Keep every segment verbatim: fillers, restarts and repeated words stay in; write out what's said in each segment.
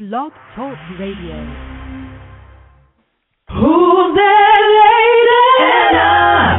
Blog Talk Radio. Who's that lady? Anna!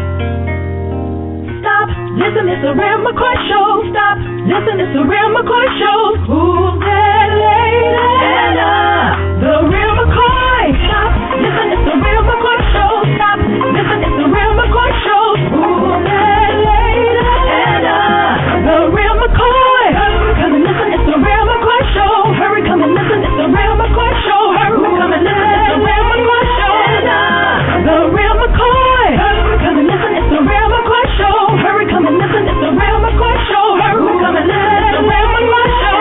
Stop, listen, it's a Real McCoy show. Stop, listen, it's a Real McCoy show. Who's that lady? Anna! The Real McCoy. Stop, listen, it's a Real McCoy show. Stop, listen, it's a Real McCoy show. Who's that lady? Anna! The Real McCoy. Come and listen, it's a Real McCoy show. Hurry, come and listen, it's a Real McCoy show. Hurry, come and listen, it's a Real McCoy show. The Real McCoy. Come and listen, it's a Real McCoy show. Hurry, come and listen, it's a Real McCoy show. Hurry, come and listen, it's a Real McCoy show.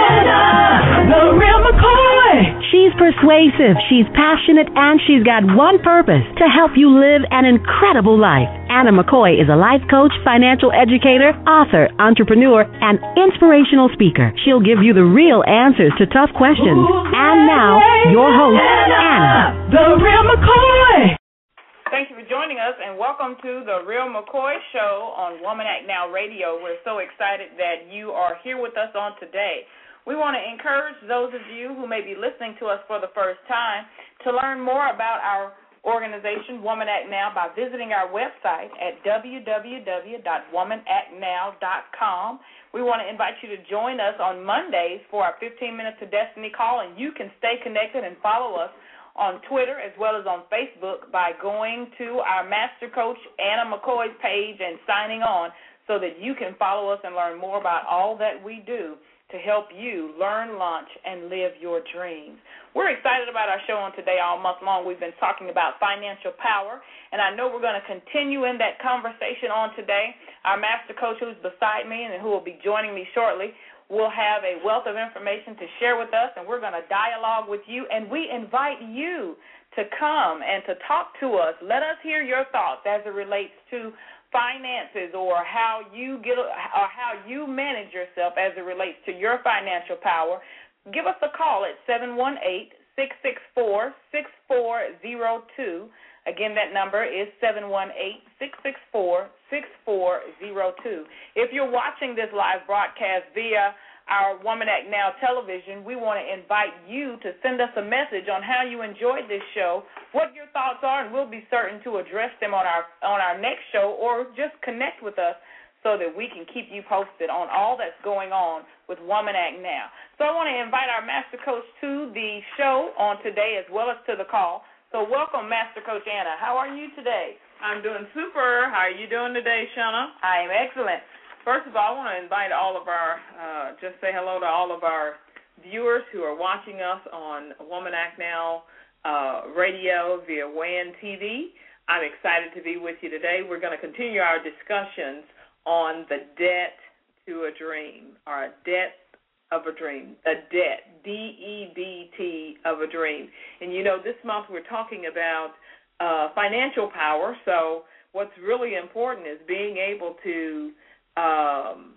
The Real McCoy. She's persuasive, she's passionate, and she's got one purpose: to help you live an incredible life. Anna McCoy is a life coach, financial educator, author, entrepreneur, and inspirational speaker. She'll give you the real answers to tough questions. And now, your host, Anna. The Real McCoy. Thank you for joining us, and welcome to the Real McCoy Show on Woman Act Now Radio. We're so excited that you are here with us on today. We want to encourage those of you who may be listening to us for the first time to learn more about our organization, Woman Act Now, by visiting our website at w w w dot woman act now dot com. We want to invite you to join us on Mondays for our fifteen minutes to Destiny call, and you can stay connected and follow us on Twitter as well as on Facebook by going to our Master Coach Anna McCoy's page and signing on so that you can follow us and learn more about all that we do to help you learn, launch, and live your dreams. We're excited about our show on today. All month long we've been talking about financial power, and I know we're going to continue in that conversation on today. Our Master Coach, who's beside me and who will be joining me shortly, will have a wealth of information to share with us, and we're going to dialogue with you, and we invite you to come and to talk to us. Let us hear your thoughts as it relates to finances, or how you get, or how you manage yourself as it relates to your financial power. Give us a call at seven one eight, six six four, six four zero two. Again, that number is seven one eight, six six four, six four zero two. If you're watching this live broadcast via our Woman Act Now television, we want to invite you to send us a message on how you enjoyed this show, what your thoughts are, and we'll be certain to address them on our on our next show, or just connect with us so that we can keep you posted on all that's going on with Woman Act Now. So I want to invite our Master Coach to the show on today as well as to the call. So welcome, Master Coach Anna. How are you today? I'm doing super. How are you doing today, Shauna? I am excellent. First of all, I want to invite all of our, uh, just say hello to all of our viewers who are watching us on Woman Act Now uh, radio via W A N T V. I'm excited to be with you today. We're going to continue our discussions on the debt to a dream, or a debt of a dream, a debt, D E B T of a dream. And, you know, this month we're talking about uh, financial power, so what's really important is being able to Um,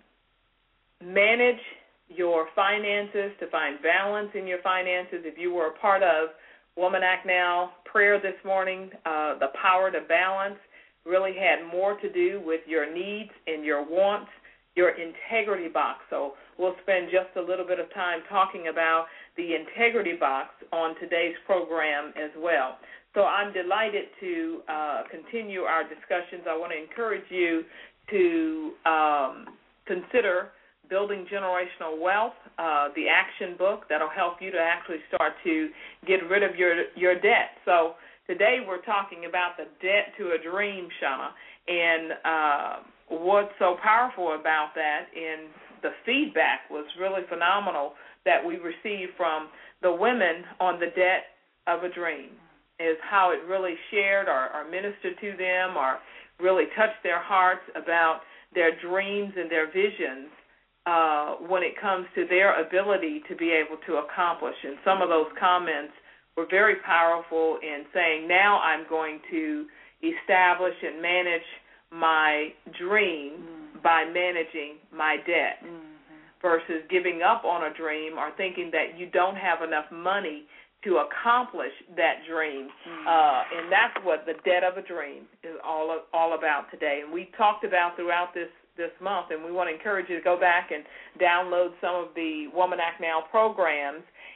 manage your finances, to find balance in your finances. If you were a part of Woman Act Now prayer this morning, uh, the power to balance really had more to do with your needs and your wants, your integrity box. So we'll spend just a little bit of time talking about the integrity box on today's program as well. So I'm delighted to uh, continue our discussions. I want to encourage you to um, consider Building Generational Wealth, uh, the action book that'll help you to actually start to get rid of your your debt. So today we're talking about the debt to a dream, Shauna, and uh, what's so powerful about that, and the feedback was really phenomenal that we received from the women on the debt of a dream, is how it really shared or, or ministered to them, or really touched their hearts about their dreams and their visions uh, when it comes to their ability to be able to accomplish. And some of those comments were very powerful in saying, now I'm going to establish and manage my dream mm-hmm. by managing my debt mm-hmm. versus giving up on a dream or thinking that you don't have enough money to accomplish that dream, mm-hmm. uh, and that's what the debt of a dream is all all about today. And we talked about throughout this, this month, and we want to encourage you to go back and download some of the Woman Act Now programs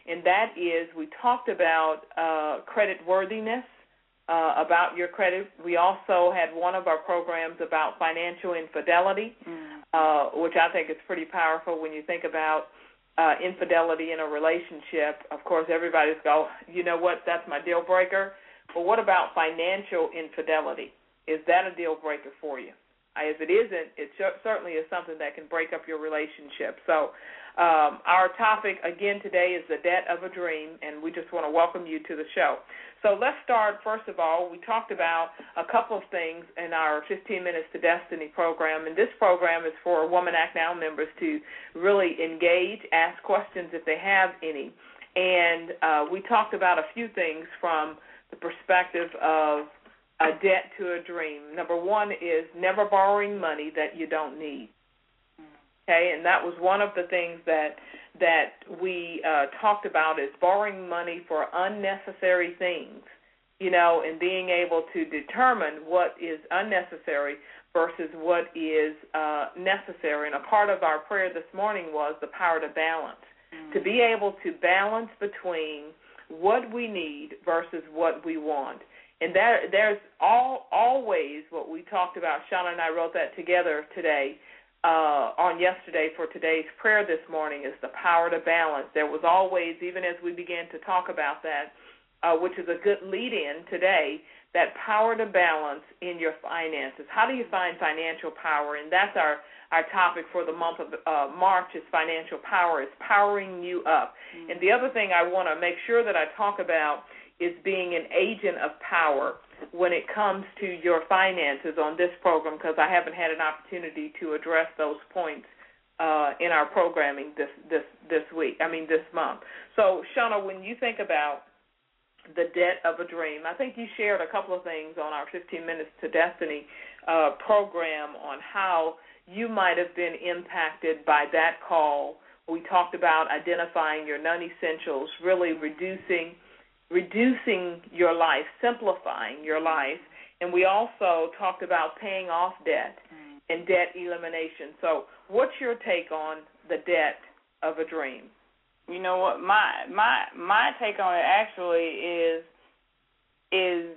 and that is we talked about uh, credit worthiness, uh, about your credit. We also had one of our programs about financial infidelity, mm. uh, which I think is pretty powerful when you think about uh, infidelity in a relationship. Of course, everybody's go, you know what, that's my deal breaker. But what about financial infidelity? Is that a deal breaker for you? If it isn't, it certainly is something that can break up your relationship. So um, our topic, again, today is the debt of a dream, and we just want to welcome you to the show. So let's start, first of all, we talked about a couple of things in our fifteen minutes to Destiny program, and this program is for Woman Act Now members to really engage, ask questions if they have any. And uh, we talked about a few things from the perspective of a debt to a dream. Number one is never borrowing money that you don't need. Okay, and that was one of the things that that we uh, talked about is borrowing money for unnecessary things, you know, and being able to determine what is unnecessary versus what is uh, necessary. And a part of our prayer this morning was the power to balance, mm-hmm. to be able to balance between what we need versus what we want. And there, there's all, always what we talked about. Shauna and I wrote that together today, uh, on yesterday for today's prayer this morning, is the power to balance. There was always, even as we began to talk about that, uh, which is a good lead-in today, that power to balance in your finances. How do you find financial power? And that's our, our topic for the month of uh, March is financial power, is powering you up. Mm-hmm. And the other thing I want to make sure that I talk about is being an agent of power when it comes to your finances on this program, because I haven't had an opportunity to address those points uh, in our programming this, this this week, I mean this month. So, Shauna, when you think about the debt of a dream, I think you shared a couple of things on our fifteen minutes to Destiny uh, program on how you might have been impacted by that call. We talked about identifying your non-essentials, really reducing reducing your life, simplifying your life, and we also talked about paying off debt mm. and debt elimination. So what's your take on the debt of a dream? You know what, my my my take on it actually is is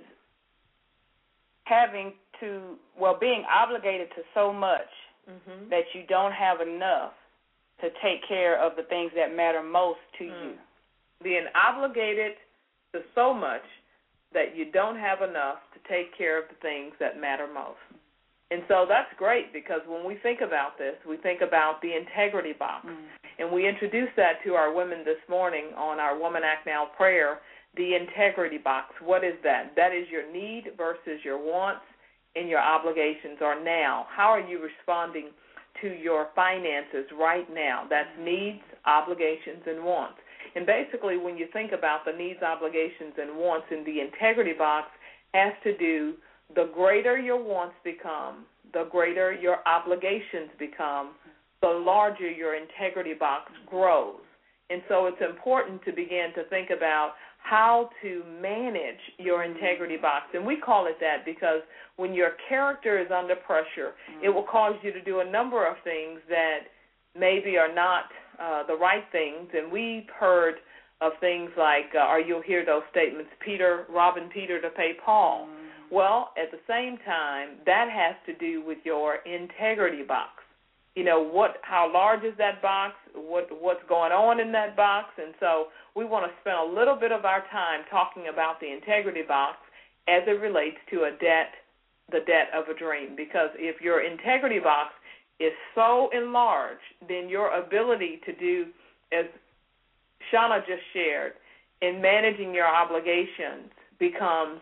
having to, well, being obligated to so much mm-hmm. that you don't have enough to take care of the things that matter most to mm. you. Being obligated to so much that you don't have enough to take care of the things that matter most. And so that's great, because when we think about this, we think about the integrity box. Mm. And we introduced that to our women this morning on our Woman Act Now prayer, the integrity box. What is that? That is your need versus your wants and your obligations are now. How are you responding to your finances right now? That's needs, obligations, and wants. And basically, when you think about the needs, obligations, and wants in the integrity box, has to do, the greater your wants become, the greater your obligations become, the larger your integrity box grows. And so it's important to begin to think about how to manage your integrity box. And we call it that because when your character is under pressure, it will cause you to do a number of things that maybe are not Uh, the right things, and we've heard of things like, uh, or you'll hear those statements, Peter, robbing Peter to pay Paul. Mm-hmm. Well, at the same time, that has to do with your integrity box. You know, what, how large is that box, what, what's going on in that box, and so we want to spend a little bit of our time talking about the integrity box as it relates to a debt, the debt of a dream, because if your integrity box is so enlarged, then your ability to do, as Shauna just shared, in managing your obligations becomes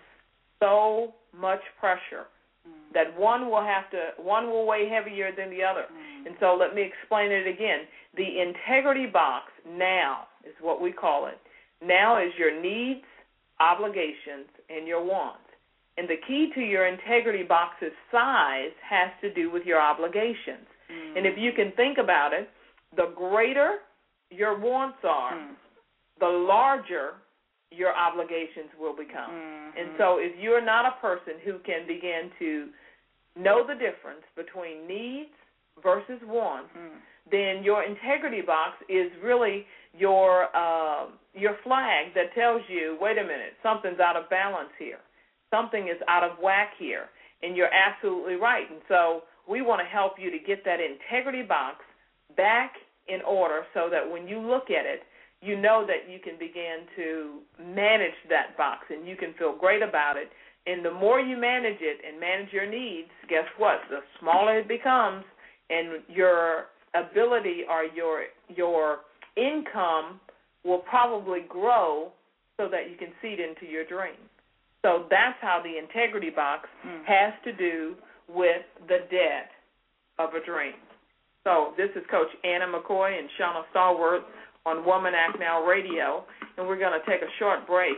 so much pressure mm. that one will have to, one will weigh heavier than the other. Mm. And so let me explain it again. The integrity box now is what we call it. Now is your needs, obligations, and your wants. And the key to your integrity box's size has to do with your obligations. Mm. And if you can think about it, the greater your wants are, mm. the larger your obligations will become. Mm-hmm. And so if you're not a person who can begin to know the difference between needs versus wants, mm. then your integrity box is really your uh, your flag that tells you, wait a minute, something's out of balance here. Something is out of whack here, and you're absolutely right. And so we want to help you to get that integrity box back in order so that when you look at it, you know that you can begin to manage that box and you can feel great about it. And the more you manage it and manage your needs, guess what? The smaller it becomes, and your ability or your your income will probably grow so that you can seed into your dream. So that's how the integrity box mm. has to do with the debt of a dream. So this is Coach Anna McCoy and Shauna Stallworth on Woman Act Now Radio, and we're going to take a short break,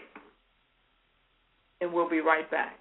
and we'll be right back.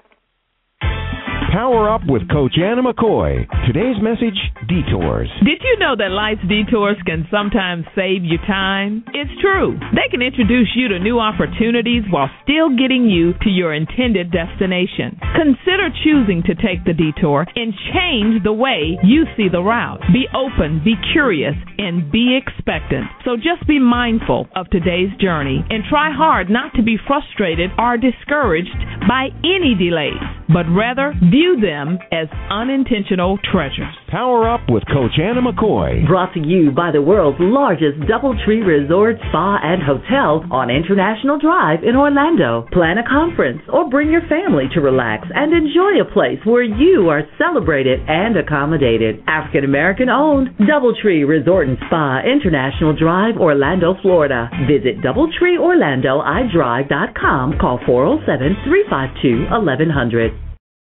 Power Up with Coach Anna McCoy. Today's message, detours. Did you know that life's detours can sometimes save you time? It's true. They can introduce you to new opportunities while still getting you to your intended destination. Consider choosing to take the detour and change the way you see the route. Be open, be curious, and be expectant. So just be mindful of today's journey and try hard not to be frustrated or discouraged by any delays, but rather view them as unintentional treasures. Power Up with Coach Anna McCoy. Brought to you by the world's largest DoubleTree Resort, Spa, and Hotel on International Drive in Orlando. Plan a conference or bring your family to relax and enjoy a place where you are celebrated and accommodated. African American owned DoubleTree Resort and Spa, International Drive, Orlando, Florida. Visit doubletree orlando i drive dot com. Call four oh seven, three five two, eleven hundred.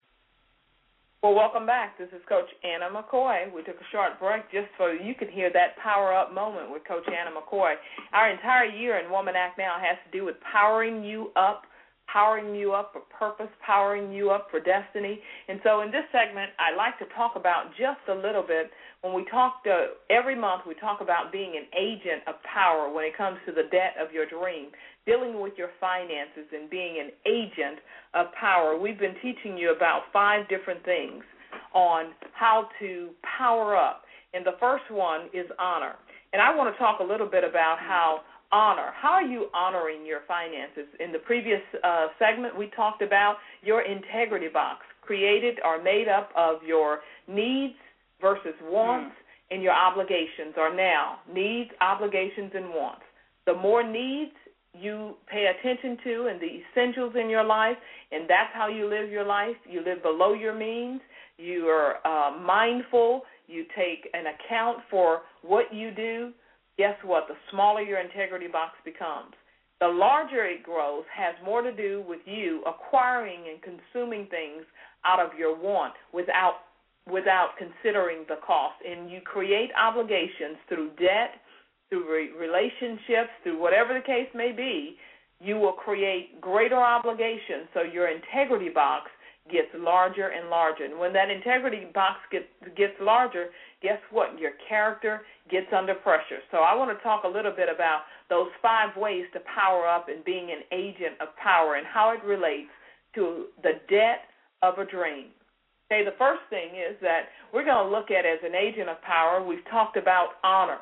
Well, welcome back. This is Coach Anna McCoy. We took a short break just so you could hear that power-up moment with Coach Anna McCoy. Our entire year in Woman Act Now has to do with powering you up, powering you up for purpose, powering you up for destiny. And so in this segment, I like to talk about just a little bit. When we talk to, every month, we talk about being an agent of power when it comes to the debt of your dream, dealing with your finances and being an agent of power. We've been teaching you about five different things on how to power up. And the first one is honor. And I want to talk a little bit about how honor, how are you honoring your finances? In the previous uh, segment, we talked about your integrity box, created or made up of your needs versus wants, mm. and your obligations are now needs, obligations, and wants. The more needs you pay attention to and the essentials in your life, and that's how you live your life. You live below your means. You are uh, mindful. You take an account for what you do. Guess what? The smaller your integrity box becomes. The larger it grows has more to do with you acquiring and consuming things out of your want without without considering the cost. And you create obligations through debt, through re- relationships, through whatever the case may be. You will create greater obligations, so your integrity box gets larger and larger. And when that integrity box gets, gets larger, guess what? Your character gets under pressure. So I want to talk a little bit about those five ways to power up and being an agent of power and how it relates to the debt of a dream. Okay, the first thing is that we're going to look at as an agent of power, we've talked about honor,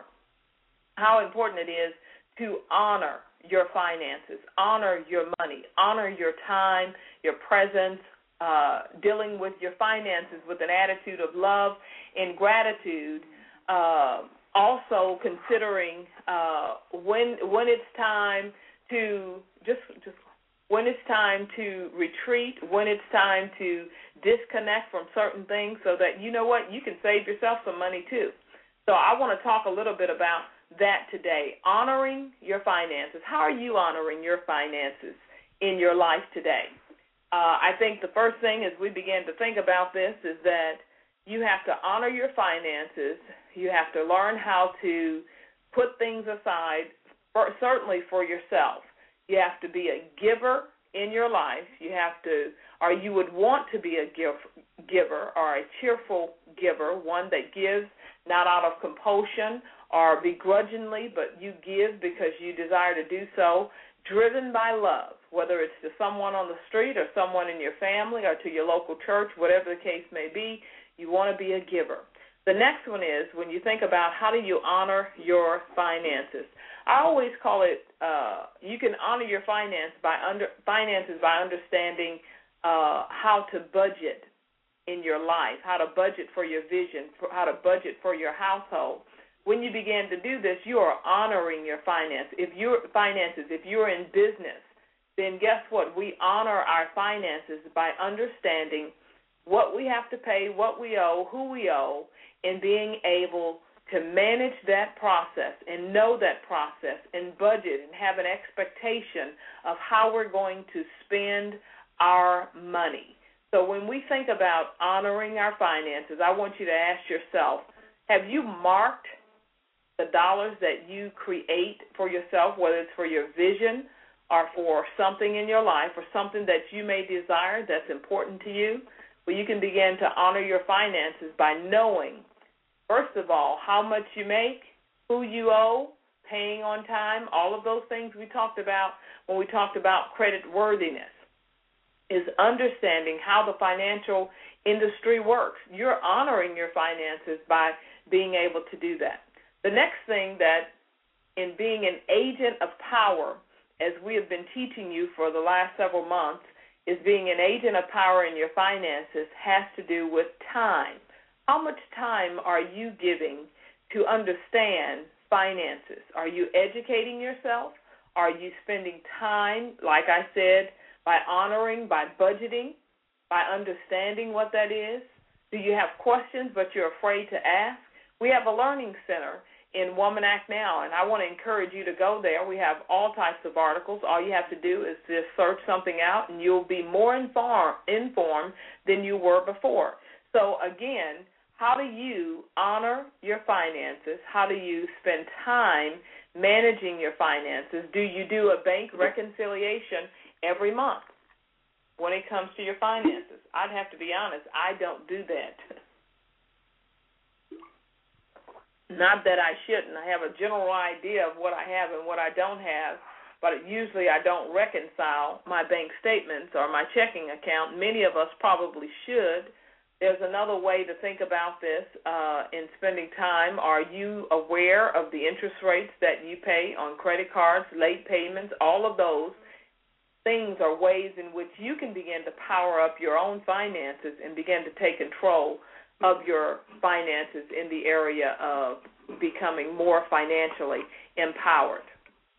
how important it is to honor your finances, honor your money, honor your time, your presence, uh, dealing with your finances with an attitude of love and gratitude, uh, also considering uh, when when it's time to just just when it's time to retreat, when it's time to disconnect from certain things so that, you know what, you can save yourself some money too. So I want to talk a little bit about that today, honoring your finances. How are you honoring your finances in your life today? Uh, I think the first thing as we begin to think about this is that you have to honor your finances. You have to learn how to put things aside, for, certainly for yourself. You have to be a giver in your life. You have to, or you would want to be a give, giver or a cheerful giver, one that gives not out of compulsion or begrudgingly, but you give because you desire to do so, driven by love, whether it's to someone on the street or someone in your family or to your local church, whatever the case may be, you want to be a giver. The next one is when you think about how do you honor your finances. I always call it uh, you can honor your finance by under, finances by understanding uh, how to budget in your life, how to budget for your vision, for how to budget for your household. When you begin to do this, you are honoring your finance. If you're finances, if you're in business, then guess what? We honor our finances by understanding what we have to pay, what we owe, who we owe, and being able to manage that process and know that process and budget and have an expectation of how we're going to spend our money. So when we think about honoring our finances, I want you to ask yourself, have you marked the dollars that you create for yourself, whether it's for your vision or for something in your life or something that you may desire that's important to you? Well, you can begin to honor your finances by knowing, first of all, how much you make, who you owe, paying on time, all of those things we talked about when we talked about credit worthiness, is understanding how the financial industry works. You're honoring your finances by being able to do that. The next thing that in being an agent of power, as we have been teaching you for the last several months, is being an agent of power in your finances has to do with time. How much time are you giving to understand finances? Are you educating yourself? Are you spending time, like I said, by honoring, by budgeting, by understanding what that is? Do you have questions but you're afraid to ask? We have a learning center in Woman Act Now, and I want to encourage you to go there. We have all types of articles. All you have to do is just search something out, and you'll be more inform, informed than you were before. So, again, how do you honor your finances? How do you spend time managing your finances? Do you do a bank reconciliation every month when it comes to your finances? I'd have to be honest, I don't do that. Not that I shouldn't. I have a general idea of what I have and what I don't have, but usually I don't reconcile my bank statements or my checking account. Many of us probably should. There's another way to think about this uh, in spending time. Are you aware of the interest rates that you pay on credit cards, late payments? All of those things are ways in which you can begin to power up your own finances and begin to take control of your finances in the area of becoming more financially empowered.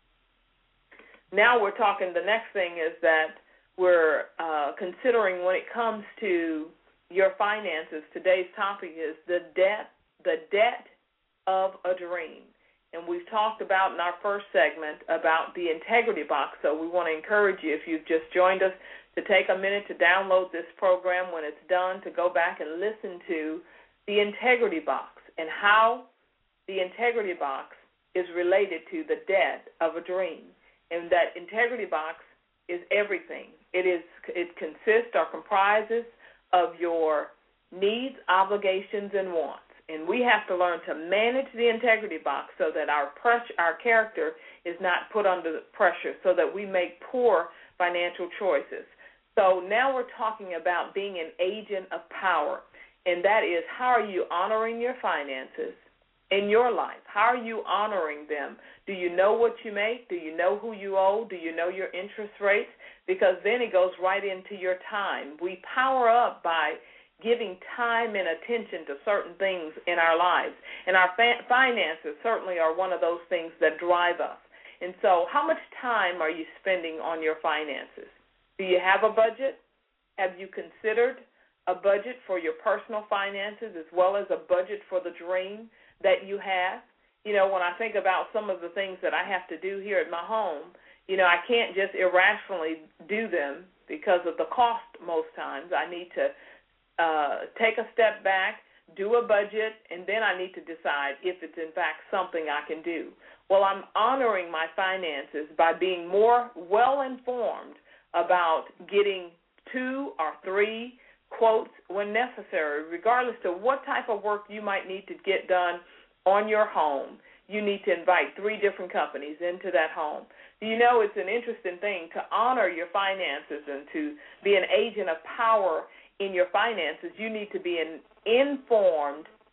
Now we're talking, the next thing is that we're uh, considering when it comes to your finances, today's topic is the debt, the debt of a dream. And we've talked about in our first segment about the integrity box, so we want to encourage you, if you've just joined us, to take a minute to download this program when it's done, to go back and listen to the integrity box and how the integrity box is related to the debt of a dream. And that integrity box is everything. It is. It consists or comprises of your needs, obligations, and wants. And we have to learn to manage the integrity box so that our pressure, our character is not put under pressure, so that we make poor financial choices. So now we're talking about being an agent of power, and that is, how are you honoring your finances in your life? How are you honoring them? Do you know what you make? Do you know who you owe? Do you know your interest rates? Because then it goes right into your time. We power up by giving time and attention to certain things in our lives, and our fa- finances certainly are one of those things that drive us. And so how much time are you spending on your finances? Do you have a budget? Have you considered a budget for your personal finances as well as a budget for the dream that you have? You know, when I think about some of the things that I have to do here at my home, you know, I can't just irrationally do them because of the cost most times. I need to uh, take a step back, do a budget, and then I need to decide if it's in fact something I can do. Well, I'm honoring my finances by being more well-informed about getting two or three quotes when necessary, regardless of what type of work you might need to get done on your home. You need to invite three different companies into that home. You know, it's an interesting thing to honor your finances and to be an agent of power in your finances. You need to be an informed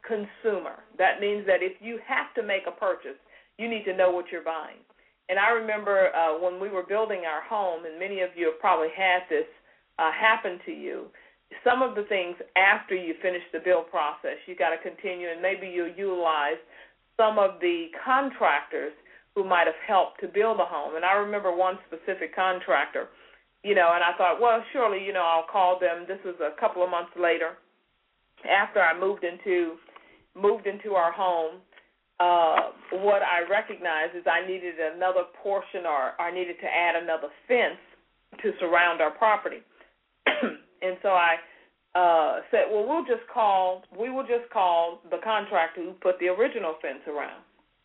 consumer. That means that if you have to make a purchase, you need to know what you're buying. And I remember uh, when we were building our home, and many of you have probably had this uh, happen to you, some of the things after you finish the build process, you got to continue, and maybe you'll utilize some of the contractors who might have helped to build a home. And I remember one specific contractor, you know, and I thought, well, surely, you know, I'll call them. This was a couple of months later after I moved into moved into our home. Uh, what I recognized is I needed another portion, or I needed to add another fence to surround our property. And so I uh, said, well, we'll just call, we will just call the contractor who put the original fence around.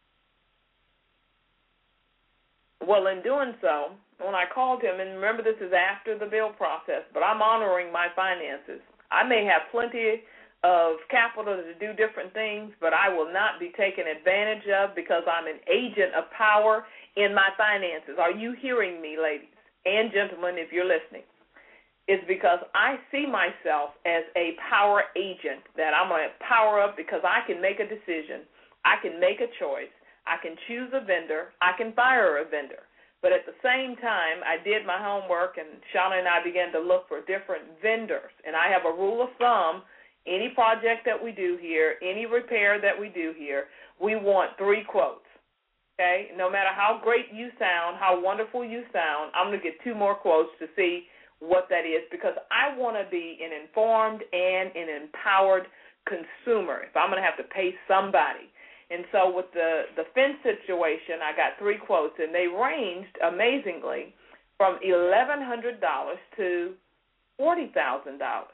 Well, in doing so, when I called him, and remember this is after the build process, but I'm honoring my finances. I may have plenty of capital to do different things, but I will not be taken advantage of because I'm an agent of power in my finances. Are you hearing me, ladies and gentlemen, if you're listening? It's because I see myself as a power agent, that I'm going to power up because I can make a decision. I can make a choice. I can choose a vendor. I can fire a vendor. But at the same time, I did my homework, and Shauna and I began to look for different vendors. And I have a rule of thumb. Any project that we do here, any repair that we do here, we want three quotes, okay? No matter how great you sound, how wonderful you sound, I'm going to get two more quotes to see what that is, because I want to be an informed and an empowered consumer if I'm going to have to pay somebody. And so with the, the fence situation, I got three quotes, and they ranged amazingly from eleven hundred dollars to forty thousand dollars.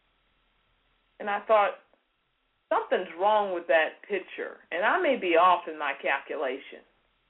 And I thought, something's wrong with that picture, and I may be off in my calculation.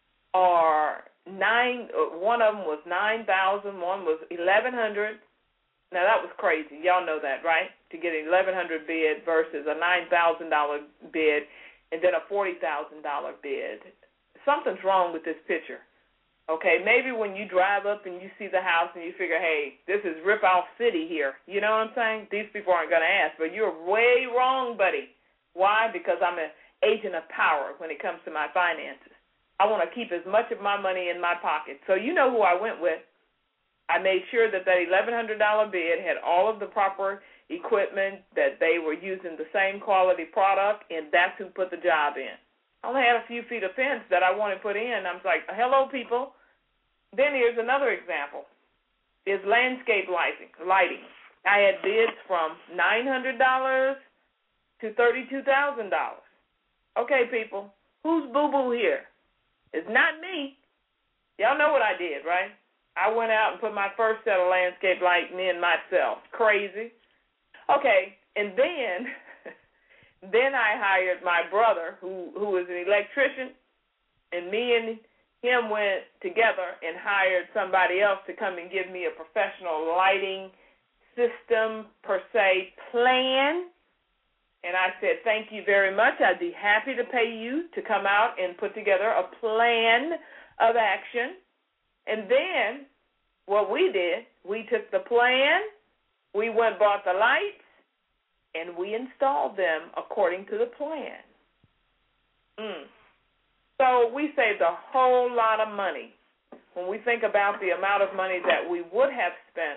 Or nine, one of them was nine thousand, one was eleven hundred. Now that was crazy. Y'all know that, right? To get an eleven hundred bid versus a nine thousand dollar bid, and then a forty thousand dollar bid. Something's wrong with this picture. Okay, maybe when you drive up and you see the house and you figure, hey, this is rip-off city here. You know what I'm saying? These people aren't going to ask, but you're way wrong, buddy. Why? Because I'm an agent of power when it comes to my finances. I want to keep as much of my money in my pocket. So you know who I went with. I made sure that that eleven hundred dollar bid had all of the proper equipment, that they were using the same quality product, and that's who put the job in. I only had a few feet of fence that I wanted put in. I was like, hello, people. Then here's another example, is landscape lighting. lighting. I had bids from nine hundred dollars to thirty-two thousand dollars. Okay, people, who's boo-boo here? It's not me. Y'all know what I did, right? I went out and put my first set of landscape lighting in myself. Crazy. Okay, and then... Then I hired my brother, who, who is an electrician, and me and him went together and hired somebody else to come and give me a professional lighting system, per se, plan. And I said, thank you very much. I'd be happy to pay you to come out and put together a plan of action. And then what we did, we took the plan, we went and bought the lights, and we installed them according to the plan. Mm. So we saved a whole lot of money when we think about the amount of money that we would have spent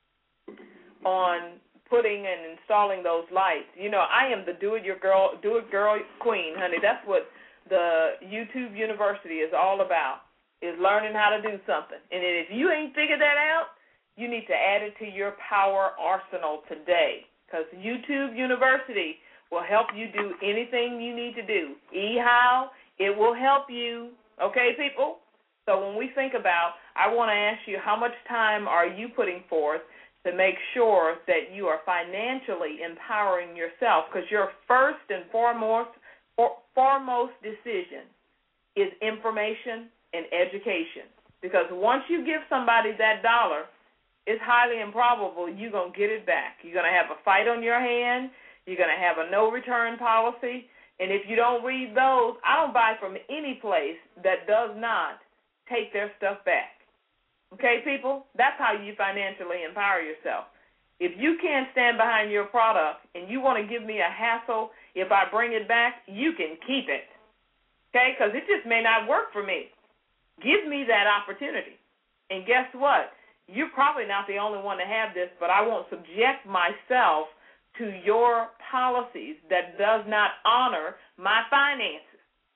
on putting and installing those lights. You know, I am the do-it-your-girl, do-it-girl queen, honey. That's what the YouTube University is all about, is learning how to do something. And if you ain't figured that out, you need to add it to your power arsenal today. Because YouTube University will help you do anything you need to do. E-How, it will help you. Okay, people? So when we think about, I want to ask you, how much time are you putting forth to make sure that you are financially empowering yourself? Because your first and foremost, for, foremost decision is information and education. Because once you give somebody that dollar, it's highly improbable you're going to get it back. You're going to have a fight on your hand. You're going to have a no-return policy. And if you don't read those, I don't buy from any place that does not take their stuff back. Okay, people? That's how you financially empower yourself. If you can't stand behind your product and you want to give me a hassle if I bring it back, you can keep it, okay, because it just may not work for me. Give me that opportunity. And guess what? You're probably not the only one to have this, but I won't subject myself to your policies that does not honor my finances.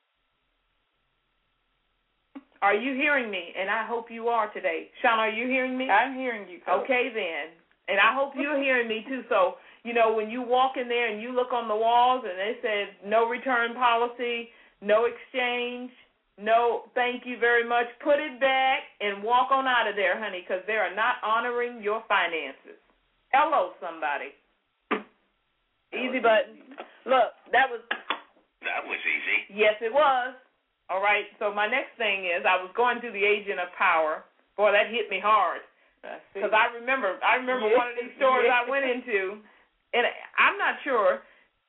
Are you hearing me? And I hope you are today. Shauna, are you hearing me? I'm hearing you, Coach. Okay, then. And I hope you're hearing me, too. So, you know, when you walk in there and you look on the walls and they said no return policy, no exchange, no thank you very much, put it back and walk on out of there, honey, because they are not honoring your finances. Hello, somebody. Easy button. Look, that was... That was easy. Yes, it was. All right, so my next thing is I was going through the Agent of Power. Boy, that hit me hard. Because I remember I remember yes. one of these stores yes. I went into, and I'm not sure,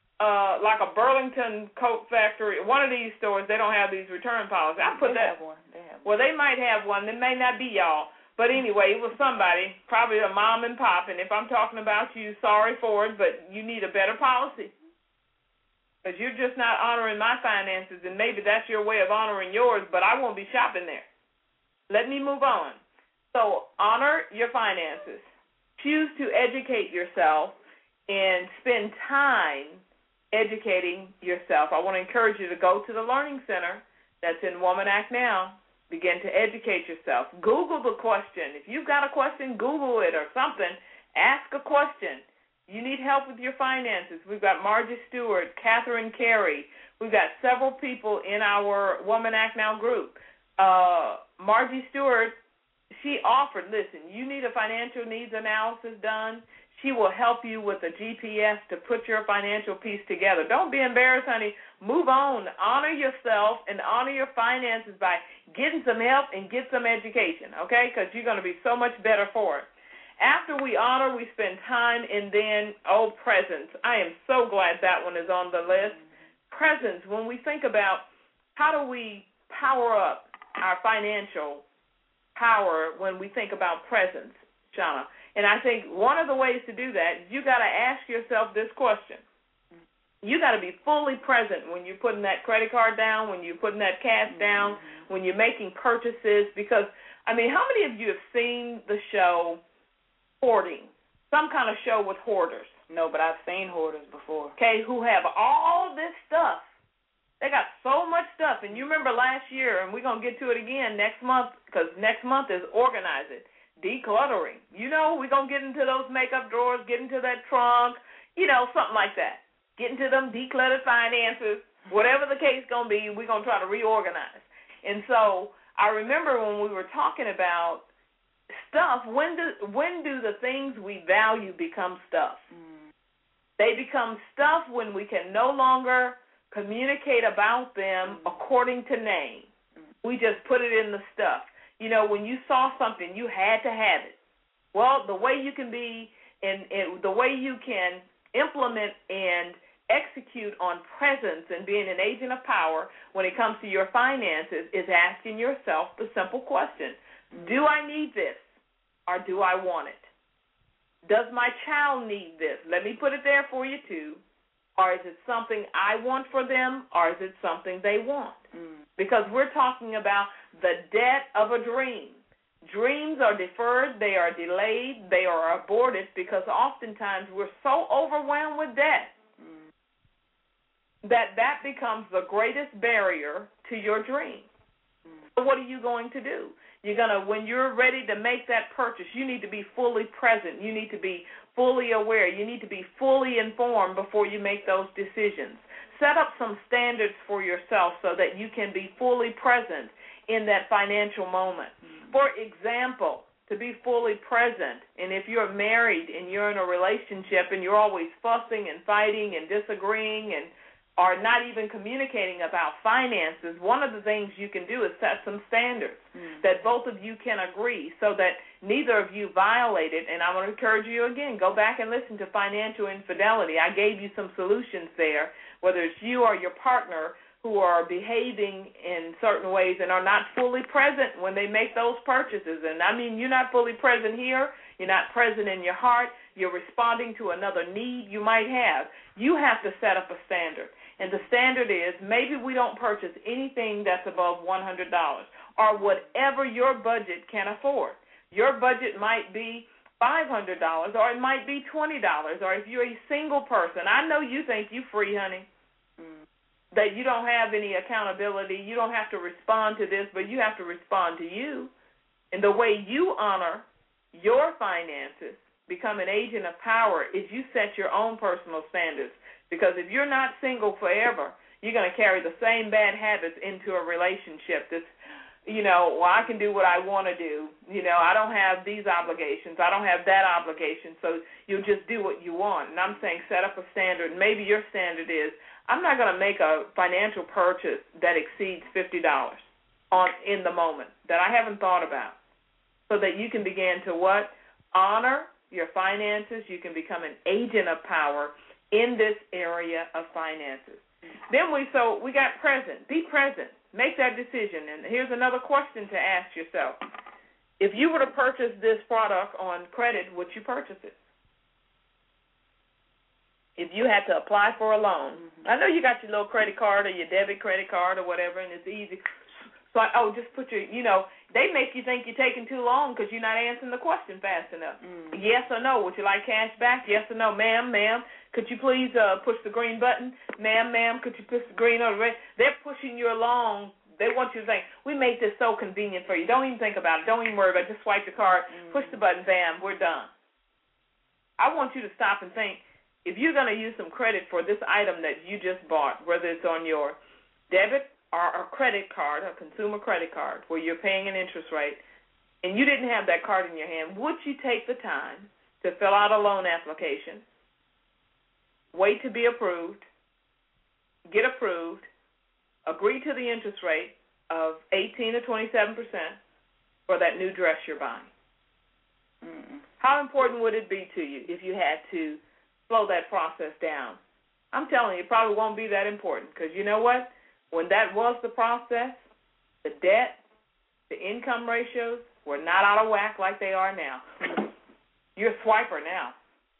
uh, like a Burlington coat factory, one of these stores, they don't have these return policies. I put they that. Have one. They have one. Well, they might have one. They may not be y'all. But anyway, it was somebody, probably a mom and pop, and if I'm talking about you, sorry for it, but you need a better policy. Because you're just not honoring my finances, and maybe that's your way of honoring yours, but I won't be shopping there. Let me move on. So honor your finances. Choose to educate yourself and spend time educating yourself. I want to encourage you to go to the Learning Center that's in Woman Act Now. Begin to educate yourself. Google the question. If you've got a question, Google it or something. Ask a question. You need help with your finances. We've got Margie Stewart, Catherine Carey. We've got several people in our Woman Act Now group. Uh, Margie Stewart, she offered, listen, you need a financial needs analysis done. She will help you with a G P S to put your financial piece together. Don't be embarrassed, honey. Move on. Honor yourself and honor your finances by getting some help and get some education, okay, because you're going to be so much better for it. After we honor, we spend time, and then, oh, presence. I am so glad that one is on the list. Presence, when we think about how do we power up our financial power when we think about presence, Shauna. And I think one of the ways to do that is you got to ask yourself this question. You got to be fully present when you're putting that credit card down, when you're putting that cash down, mm-hmm. when you're making purchases. Because, I mean, how many of you have seen the show Hoarding, some kind of show with hoarders? No, but I've seen hoarders before. Okay, who have all this stuff. They got so much stuff. And you remember last year, and we're going to get to it again next month, because next month is organizing. Decluttering. You know, we're going to get into those makeup drawers, get into that trunk, you know, something like that. Get into them decluttered finances. Whatever the case going to be, we're going to try to reorganize. And so I remember when we were talking about stuff, when do, when do the things we value become stuff? Mm. They become stuff when we can no longer communicate about them mm. according to name. Mm. We just put it in the stuff. You know, when you saw something, you had to have it. Well, the way you can be and, and the way you can implement and execute on presence and being an agent of power when it comes to your finances is asking yourself the simple question, do I need this or do I want it? Does my child need this? Let me put it there for you, too. Or is it something I want for them or is it something they want? Mm. Because we're talking about the debt of a dream. Dreams are deferred, they are delayed, they are aborted because oftentimes we're so overwhelmed with debt mm. that that becomes the greatest barrier to your dream. Mm. So what are you going to do? You're going to, when you're ready to make that purchase, you need to be fully present. You need to be fully aware. You need to be fully informed before you make those decisions. Set up some standards for yourself so that you can be fully present in that financial moment. Mm-hmm. For example, to be fully present, and if you're married and you're in a relationship and you're always fussing and fighting and disagreeing and are not even communicating about finances, one of the things you can do is set some standards mm. that both of you can agree so that neither of you violate it. And I want to encourage you again, go back and listen to Financial Infidelity. I gave you some solutions there, whether it's you or your partner who are behaving in certain ways and are not fully present when they make those purchases. And I mean, you're not fully present here. You're not present in your heart. you're responding to another need you might have. You have to set up a standard. And the standard is maybe we don't purchase anything that's above one hundred dollars or whatever your budget can afford. Your budget might be five hundred dollars or it might be twenty dollars, or if you're a single person, I know you think you free, honey, mm. that you don't have any accountability. You don't have to respond to this, but you have to respond to you. And the way you honor your finances, become an agent of power, is you set your own personal standards. Because if you're not single forever, you're going to carry the same bad habits into a relationship that's, you know, well, I can do what I want to do. You know, I don't have these obligations. I don't have that obligation. So you'll just do what you want. And I'm saying set up a standard. Maybe your standard is I'm not going to make a financial purchase that exceeds fifty dollars on in the moment that I haven't thought about, so that you can begin to what? Honor your finances. You can become an agent of power in this area of finances. Then we so we got present. Be present. Make that decision. And here's another question to ask yourself. If you were to purchase this product on credit, would you purchase it? If you had to apply for a loan, mm-hmm. I know you got your little credit card or your debit credit card or whatever, and it's easy. So, oh, just put your, you know, they make you think you're taking too long because you're not answering the question fast enough. Mm. Yes or no? Would you like cash back? Yes or no? Ma'am, ma'am, could you please uh, push the green button? Ma'am, ma'am, could you push the green or the red? They're pushing you along. They want you to think, we make this so convenient for you. Don't even think about it. Don't even worry about it. Just swipe the card, mm. push the button, bam, we're done. I want you to stop and think, if you're going to use some credit for this item that you just bought, whether it's on your debit or a credit card, a consumer credit card, where you're paying an interest rate, and you didn't have that card in your hand, would you take the time to fill out a loan application, wait to be approved, get approved, agree to the interest rate of eighteen or twenty-seven percent for that new dress you're buying? Mm-mm. How important would it be to you if you had to slow that process down? I'm telling you, it probably won't be that important, because you know what? When that was the process, the debt, the income ratios were not out of whack like they are now. You're a swiper now.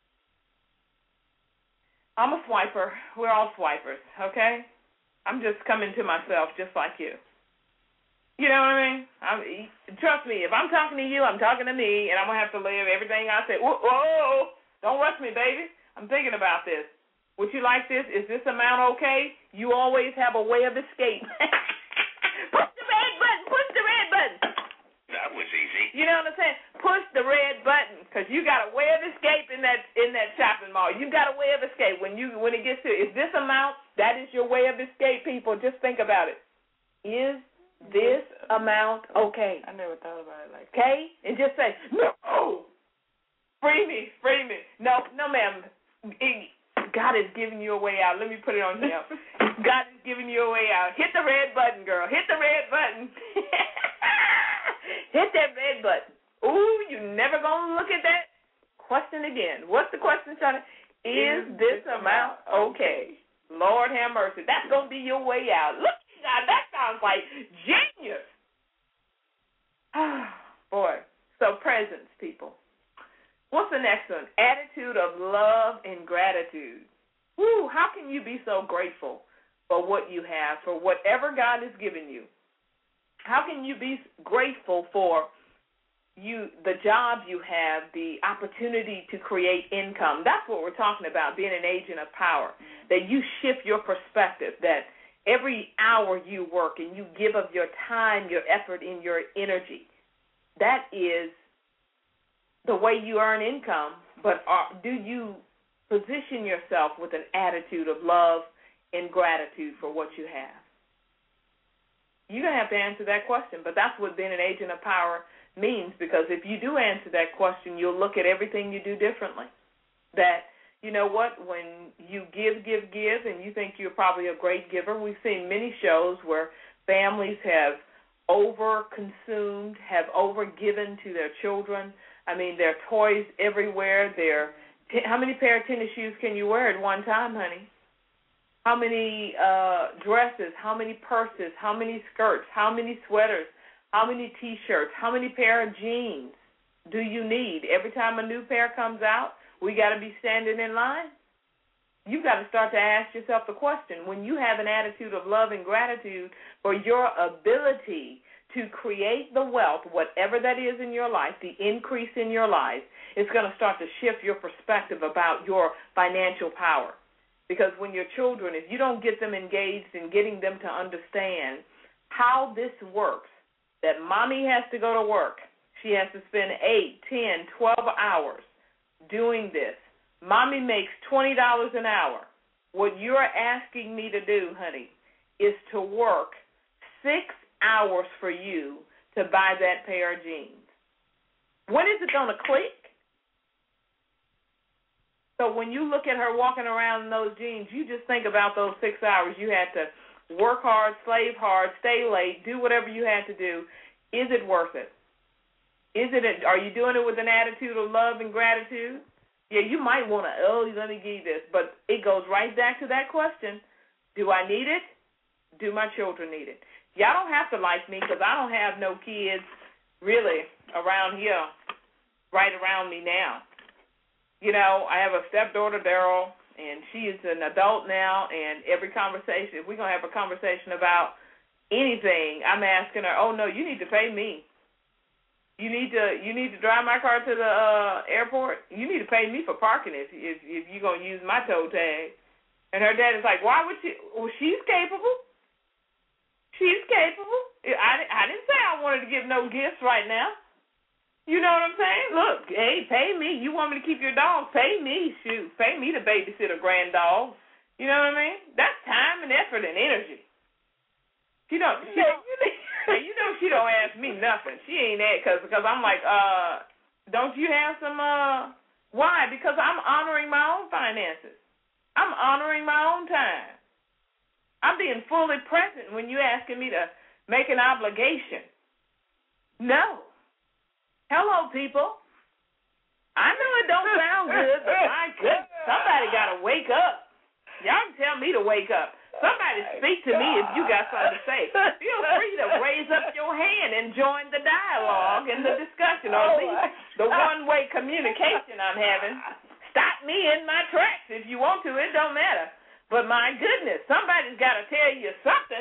I'm a swiper. We're all swipers, okay? I'm just coming to myself just like you. You know what I mean? I'm, trust me, if I'm talking to you, I'm talking to me, and I'm going to have to live everything I say. Whoa, whoa, don't rush me, baby. I'm thinking about this. Would you like this? Is this amount okay? You always have a way of escape. Push the red button. Push the red button. That was easy. You know what I'm saying? Push the red button, because you got a way of escape in that in that shopping mall. You got a way of escape when you when it gets to is this amount? That is your way of escape, people. Just think about it. Is this amount okay? I never thought about it like that. Okay, and just say no. Free me, free me. No, no, ma'am. It, God is giving you a way out. Let me put it on here. God is giving you a way out. Hit the red button, girl. Hit the red button. Hit that red button. Ooh, you never going to look at that question again. What's the question, Shana? Is this amount okay? Lord have mercy. That's going to be your way out. Look, God, that sounds like genius. Boy. So presence, people. What's the next one? Attitude of love and gratitude. Woo, how can you be so grateful for what you have, for whatever God has given you? How can you be grateful for you, the job you have, the opportunity to create income? That's what we're talking about, being an agent of power, that you shift your perspective, that every hour you work and you give of your time, your effort, and your energy, that is the way you earn income, but are, do you position yourself with an attitude of love and gratitude for what you have? You're going to have to answer that question, but that's what being an agent of power means, because if you do answer that question, you'll look at everything you do differently. That, you know what, when you give, give, give, and you think you're probably a great giver, we've seen many shows where families have over-consumed, have over-given to their children. I mean, there are toys everywhere. There, t- how many pair of tennis shoes can you wear at one time, honey? How many uh, dresses? How many purses? How many skirts? How many sweaters? How many T-shirts? How many pair of jeans do you need? Every time a new pair comes out, we got to be standing in line? You've got to start to ask yourself the question, when you have an attitude of love and gratitude for your ability to create the wealth, whatever that is in your life, the increase in your life, it's going to start to shift your perspective about your financial power. Because when your children, if you don't get them engaged in getting them to understand how this works, that mommy has to go to work, she has to spend eight, ten, twelve hours doing this. Mommy makes twenty dollars an hour. What you're asking me to do, honey, is to work six hours for you to buy that pair of jeans. When is it going to click? So when you look at her walking around in those jeans, you just think about those six hours. You had to work hard, slave hard, stay late, do whatever you had to do. Is it worth it? Is it? A, are you doing it with an attitude of love and gratitude? Yeah, you might want to, oh, let me give you this. But it goes right back to that question. Do I need it? Do my children need it? Y'all don't have to like me because I don't have no kids really around here, right around me now. You know, I have a stepdaughter, Daryl, and she is an adult now, and every conversation, if we're going to have a conversation about anything, I'm asking her, oh, no, you need to pay me. You need to you need to drive my car to the uh, airport. You need to pay me for parking if if, if you're gonna use my tow tag. And her dad is like, why would she? Well, she's capable. She's capable. I, I didn't say I wanted to give no gifts right now. You know what I'm saying? Look, hey, pay me. You want me to keep your dog? Pay me. Shoot, pay me to babysit a grand dog. You know what I mean? That's time and effort and energy. She don't. She don't. You know she don't ask me nothing. She ain't that because because I'm like, uh, don't you have some? Uh, why? Because I'm honoring my own finances. I'm honoring my own time. I'm being fully present when you're asking me to make an obligation. No. Hello, people. I know it don't sound good, but my goodness, somebody got to wake up. Y'all can tell me to wake up. Somebody speak to me if you got something to say. Feel free to raise up your hand and join the dialogue and the discussion, or at least the one-way communication I'm having. Stop me in my tracks if you want to. It don't matter. But my goodness, somebody's got to tell you something.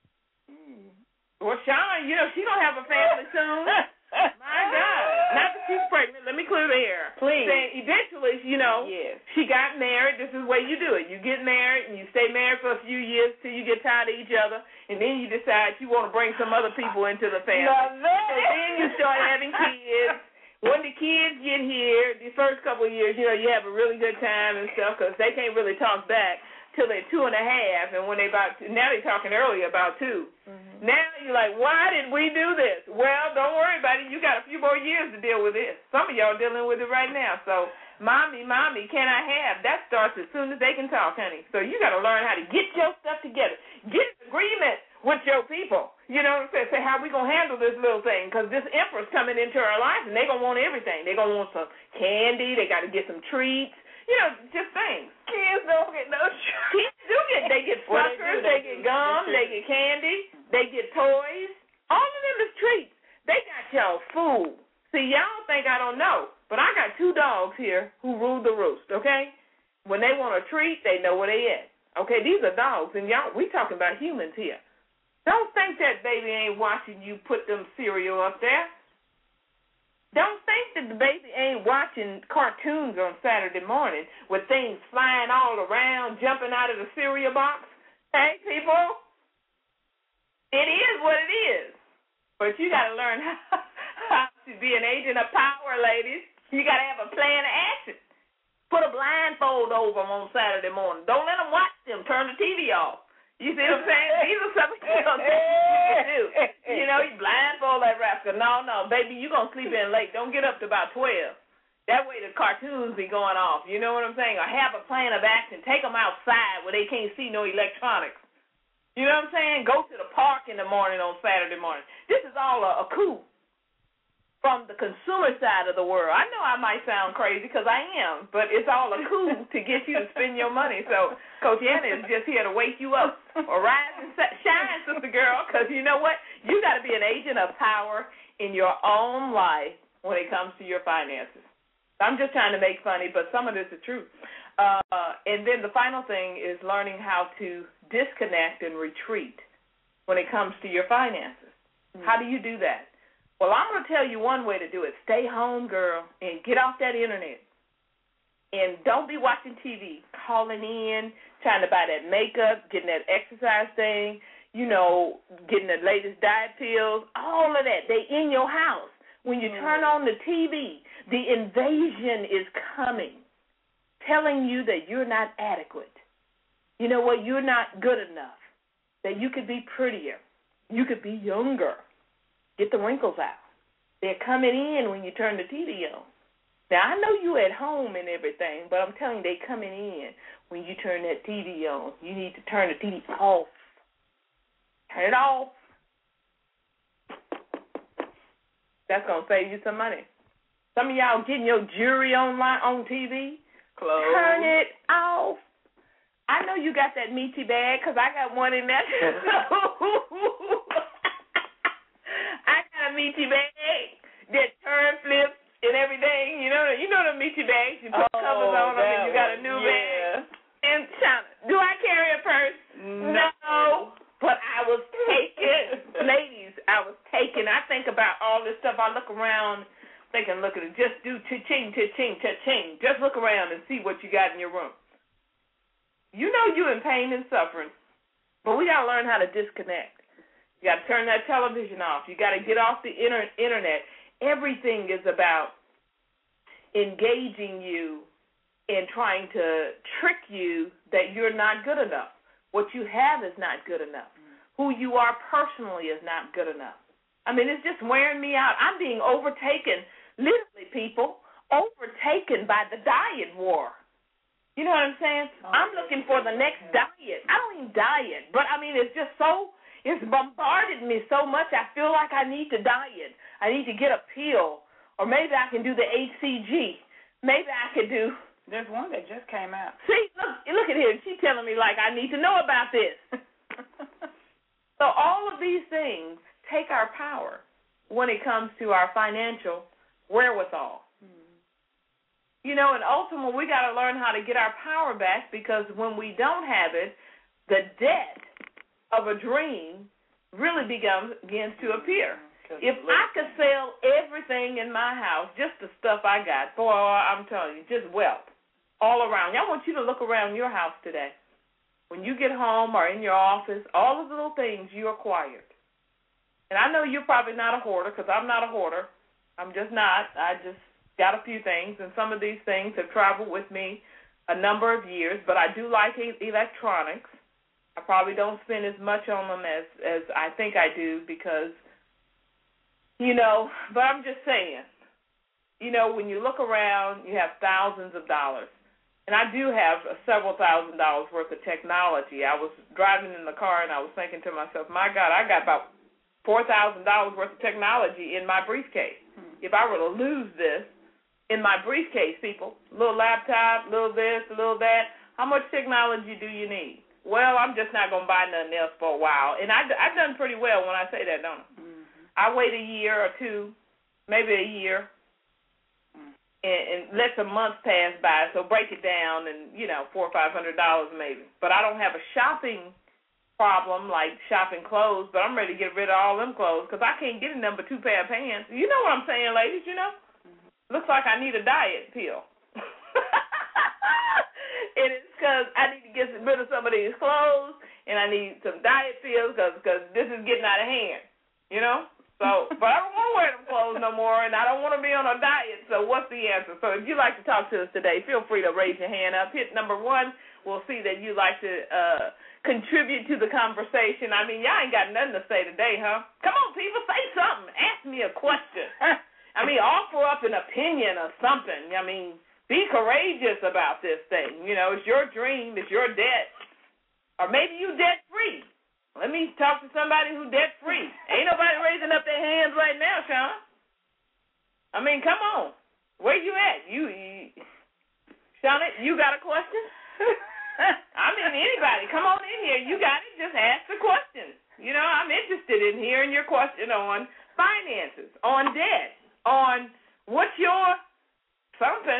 Well, Shauna, you know, she don't have a family soon. My God. Not that she's pregnant. Let me clear the air. Please. Saying eventually, you know, yes. She got married. This is the way you do it. You get married, and you stay married for a few years till you get tired of each other, and then you decide you want to bring some other people into the family. So then you start having kids. When the kids get here, the first couple of years, you know, you have a really good time and stuff because they can't really talk back till they're two and a half, and when they about now they're talking early about two. Mm-hmm. Now you're like, why did we do this? Well, don't worry about it. You got a few more years to deal with this. Some of y'all dealing with it right now. So, mommy, mommy, can I have? That starts as soon as they can talk, honey. So you got to learn how to get your stuff together. Get an agreement with your people. You know what I'm saying? Say, how we going to handle this little thing? Because this emperor's coming into our life, and they're going to want everything. They're going to want some candy. They got to get some treats. You know, just things. Kids don't get no treats. Kids do get, they get suckers, they, they get gum, they get candy, they get toys. All of them is treats. They got y'all food. See, y'all think I don't know, but I got two dogs here who rule the roost, okay? When they want a treat, they know where they at. Okay, these are dogs, and y'all, we talking about humans here. Don't think that baby ain't watching you put them cereal up there. Don't think that the baby ain't watching cartoons on Saturday morning with things flying all around, jumping out of the cereal box. Hey, people, it is what it is. But you got to learn how, how to be an agent of power, ladies. You got to have a plan of action. Put a blindfold over them on Saturday morning. Don't let them watch them. Turn the T V off. You see what I'm saying? These are some of the things you can do. You know, you blindfold that rascal. No, no, baby, you're going to sleep in late. Don't get up to about twelve. That way the cartoons be going off. You know what I'm saying? Or have a plan of action. Take them outside where they can't see no electronics. You know what I'm saying? Go to the park in the morning on Saturday morning. This is all a, a coup from the consumer side of the world. I know I might sound crazy because I am, but it's all a coup to get you to spend your money. So Coach Anna is just here to wake you up or rise and shine, sister girl, because you know what? You got to be an agent of power in your own life when it comes to your finances. I'm just trying to make funny, but some of this is true. Uh, and then the final thing is learning how to disconnect and retreat when it comes to your finances. Mm-hmm. How do you do that? Well, I'm going to tell you one way to do it. Stay home, girl, and get off that internet. And don't be watching T V, calling in, trying to buy that makeup, getting that exercise thing, you know, getting the latest diet pills, all of that. They in your house. When you turn on the T V, the invasion is coming, telling you that you're not adequate. You know what? You're not good enough, that you could be prettier. You could be younger. Get the wrinkles out. They're coming in when you turn the T V on. Now, I know you at home and everything, but I'm telling you, they coming in when you turn that T V on. You need to turn the T V off. Turn it off. That's going to save you some money. Some of y'all getting your jewelry online on T V. Close. Turn it off. I know you got that meaty bag because I got one in there. I got a meaty bag that turn flips and everything. You know, you know the meaty bags. You put oh, covers on them and you got a new yeah. bag. And Shauna, do I carry a purse? No. no. But I was taken. Ladies, I was taken. I think about all this stuff. I look around thinking, look at it. Just do cha-ching, cha-ching, cha-ching. Just look around and see what you got in your room. You know you're in pain and suffering, but we got to learn how to disconnect. You got to turn that television off. You got to get off the inter- internet. Everything is about engaging you and trying to trick you that you're not good enough. What you have is not good enough. Who you are personally is not good enough. I mean, it's just wearing me out. I'm being overtaken, literally, people, overtaken by the diet war. You know what I'm saying? Oh, I'm looking for the next diet. I don't even diet, but, I mean, it's just so, it's bombarded me so much, I feel like I need to diet. I need to get a pill, or maybe I can do the H C G. Maybe I could do. There's one that just came out. See, look, look at here. She's telling me, like, I need to know about this. So all of these things take our power when it comes to our financial wherewithal. You know, and ultimately we got to learn how to get our power back, because when we don't have it, the debt of a dream really begins, begins to appear. If I could sell everything in my house, just the stuff I got, boy, I'm telling you, just wealth all around. I want you to look around your house today. When you get home or in your office, all of the little things you acquired. And I know you're probably not a hoarder, because I'm not a hoarder. I'm just not. I just got a few things, and some of these things have traveled with me a number of years, but I do like electronics. I probably don't spend as much on them as, as I think I do, because, you know, but I'm just saying, you know, when you look around, you have thousands of dollars. And I do have several thousand dollars worth of technology. I was driving in the car, and I was thinking to myself, my God, I got about four thousand dollars worth of technology in my briefcase. Hmm. If I were to lose this, in my briefcase, people, little laptop, little this, little that, how much technology do you need? Well, I'm just not going to buy nothing else for a while. And I, I've done pretty well when I say that, don't I? Mm-hmm. I wait a year or two, maybe a year, mm-hmm. and, and let some months pass by, so break it down and, you know, four or five hundred dollars maybe. But I don't have a shopping problem like shopping clothes, but I'm ready to get rid of all them clothes, because I can't get a number two pair of pants. You know what I'm saying, ladies, you know? Looks like I need a diet pill. And it's because I need to get rid of some of these clothes, and I need some diet pills because this is getting out of hand, you know? So, but I don't want to wear them clothes no more, and I don't want to be on a diet, so what's the answer? So if you'd like to talk to us today, feel free to raise your hand up. Hit number one. We'll see that you'd like to uh, contribute to the conversation. I mean, y'all ain't got nothing to say today, huh? Come on, people, say something. Ask me a question. I mean, offer up an opinion or something. I mean, be courageous about this thing. You know, it's your dream. It's your debt. Or maybe you debt-free. Let me talk to somebody who's debt-free. Ain't nobody raising up their hands right now, Sean. I mean, come on. Where you at? You, you Sean, you got a question? I mean, anybody. Come on in here. You got it. Just ask the question. You know, I'm interested in hearing your question on finances, on debt, on what's your something.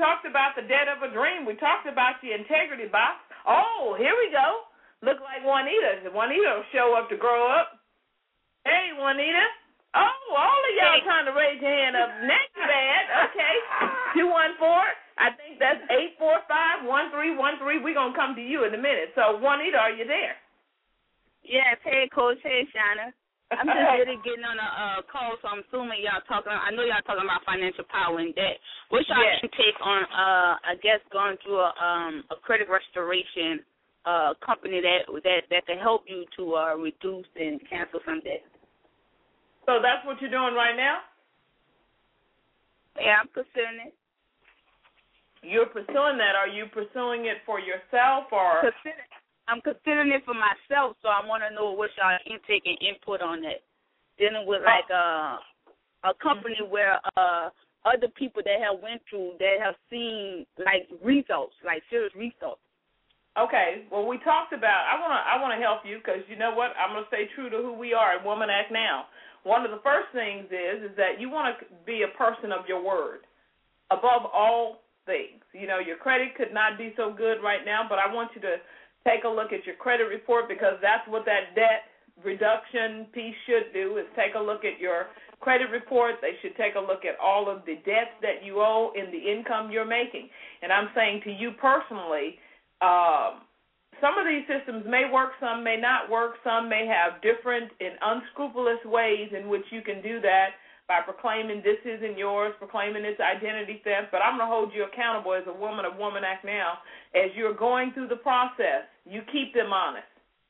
talked about the debt of a dream. We talked about the integrity box. Oh, here we go. Look like Juanita. Juanita will show up to grow up. Hey, Juanita. Oh, all of y'all trying to raise your hand up. Next bad. Okay. two one four. I think that's eight four five, one three one three. We're going to come to you in a minute. So, Juanita, are you there? Yes. Hey, Coach. Hey, Shana. I'm just really getting on a uh, call, so I'm assuming y'all talking. I know y'all talking about financial power and debt. What's y'all yes. take on, uh, I guess, going through a, um, a credit restoration uh, company that that that can help you to uh, reduce and cancel some debt? So that's what you're doing right now? Yeah, I'm pursuing it. You're pursuing that. Are you pursuing it for yourself or? Consider- I'm considering it for myself, so I want to know what y'all intake and input on that. Dealing with like uh, a company mm-hmm. where uh, other people that have went through that have seen like results, like serious results. Okay. Well, we talked about. I want to. I want to help you because you know what? I'm going to stay true to who we are at Woman Act Now. One of the first things is is that you want to be a person of your word above all things. You know, your credit could not be so good right now, but I want you to take a look at your credit report because that's what that debt reduction piece should do is take a look at your credit report. They should take a look at all of the debts that you owe and the income you're making. And I'm saying to you personally, um, some of these systems may work, some may not work, some may have different and unscrupulous ways in which you can do that by proclaiming this isn't yours, proclaiming it's identity theft. But I'm going to hold you accountable as a woman of Woman Act Now. As you're going through the process, you keep them honest,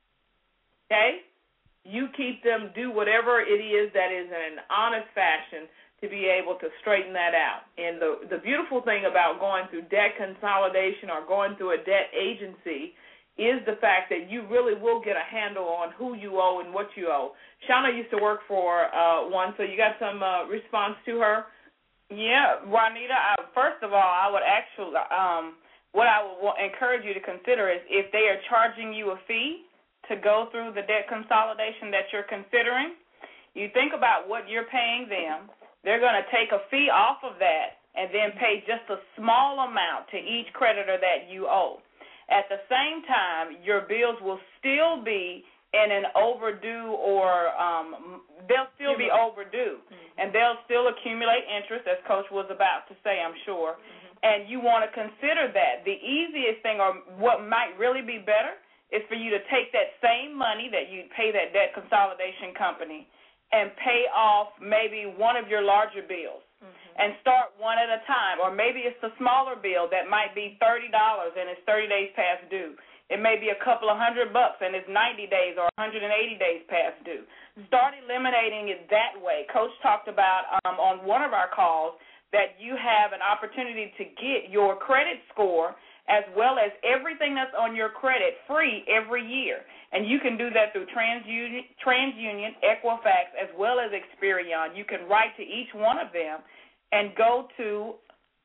okay? You keep them do whatever it is that is in an honest fashion to be able to straighten that out. And the, the beautiful thing about going through debt consolidation or going through a debt agency is the fact that you really will get a handle on who you owe and what you owe. Shauna used to work for uh, one, so you got some uh, response to her? Yeah, Juanita, I, first of all, I would actually, um, what I would encourage you to consider is if they are charging you a fee to go through the debt consolidation that you're considering, you think about what you're paying them. They're going to take a fee off of that and then pay just a small amount to each creditor that you owe. At the same time, your bills will still be in an overdue or um, they'll still be overdue, mm-hmm. and they'll still accumulate interest, as Coach was about to say, I'm sure, mm-hmm. and you want to consider that. The easiest thing or what might really be better is for you to take that same money that you pay that debt consolidation company and pay off maybe one of your larger bills. Mm-hmm. And start one at a time. Or maybe it's a smaller bill that might be thirty dollars and it's thirty days past due. It may be a couple of hundred bucks and it's ninety days or one hundred eighty days past due. Mm-hmm. Start eliminating it that way. Coach talked about um, on one of our calls that you have an opportunity to get your credit score as well as everything that's on your credit free every year. And you can do that through TransUnion, TransUnion, Equifax, as well as Experian. You can write to each one of them and go to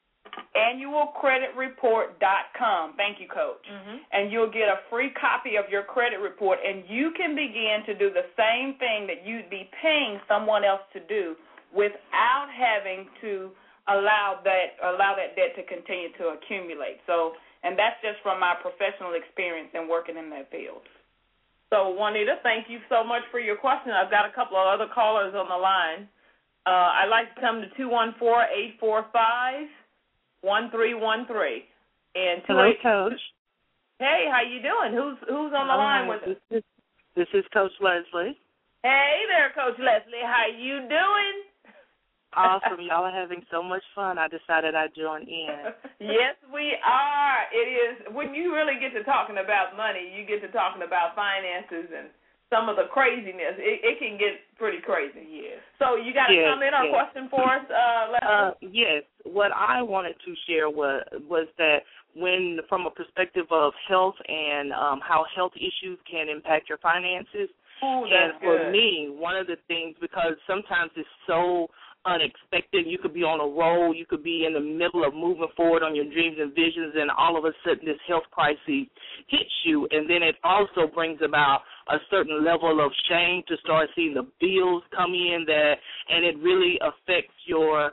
annual credit report dot com. Thank you, Coach. Mm-hmm. And you'll get a free copy of your credit report, and you can begin to do the same thing that you'd be paying someone else to do without having to allow that allow that debt to continue to accumulate. So, and that's just from my professional experience in working in that field. So, Juanita, thank you so much for your question. I've got a couple of other callers on the line. Uh, I'd like to come to two one four, eight four five, one three one three. And Hello, Coach. Hey, how you doing? Who's who's on the All line right. with us? This is, this is Coach Leslie. Hey there, Coach Leslie. How you doing? Awesome. Y'all are having so much fun. I decided I'd join in. Yes, we are. It is. When you really get to talking about money, you get to talking about finances and some of the craziness. It, it can get pretty crazy. Yes. So you got a yes, comment or yes. question for us, uh, Leslie? Uh, yes. What I wanted to share was, was that when, from a perspective of health and um, how health issues can impact your finances, Ooh, and that's for good. me, one of the things, because sometimes it's so unexpected. You could be on a roll. You could be in the middle of moving forward on your dreams and visions, and all of a sudden this health crisis hits you, and then it also brings about a certain level of shame to start seeing the bills come in, that, and it really affects your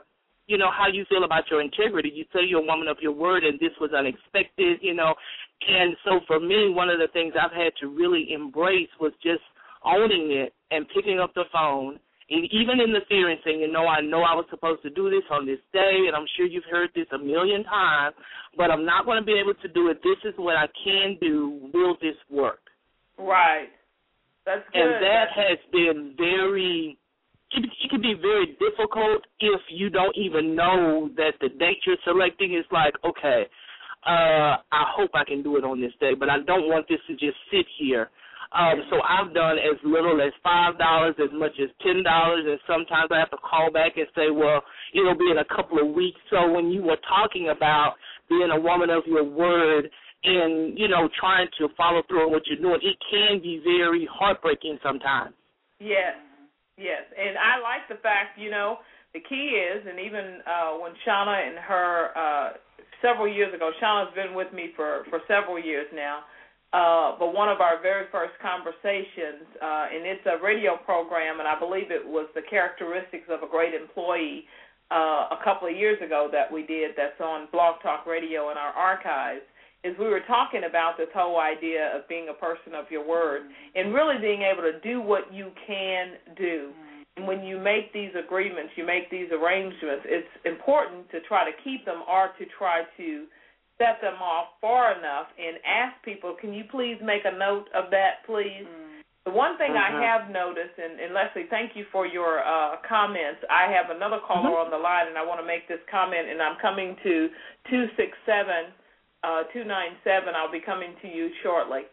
you know, how you feel about your integrity. You say you're a woman of your word, and this was unexpected, you know. And so for me, one of the things I've had to really embrace was just owning it and picking up the phone, and even in the fear and saying, you know, I know I was supposed to do this on this day, and I'm sure you've heard this a million times, but I'm not going to be able to do it. This is what I can do. Will this work? Right. That's good. And that has been very... It, it can be very difficult if you don't even know that the date you're selecting is like, okay, uh, I hope I can do it on this day, but I don't want this to just sit here. Um, so I've done as little as five dollars, as much as ten dollars, and sometimes I have to call back and say, well, it'll be in a couple of weeks. So when you were talking about being a woman of your word and, you know, trying to follow through on what you're doing, it can be very heartbreaking sometimes. Yes. Yes, and I like the fact, you know, the key is, and even uh, when Shauna and her, uh, several years ago, Shauna's been with me for, for several years now, uh, but one of our very first conversations, uh, and it's a radio program, and I believe it was the characteristics of a great employee uh, a couple of years ago that we did that's on Blog Talk Radio in our archives, is we were talking about this whole idea of being a person of your word and really being able to do what you can do. And when you make these agreements, you make these arrangements, it's important to try to keep them or to try to set them off far enough and ask people, can you please make a note of that, please? Mm. The one thing mm-hmm. I have noticed, and, and Leslie, thank you for your uh, comments. I have another caller mm-hmm. on the line, and I want to make this comment, and I'm coming to two six seven, two nine seven. I'll be coming to you shortly.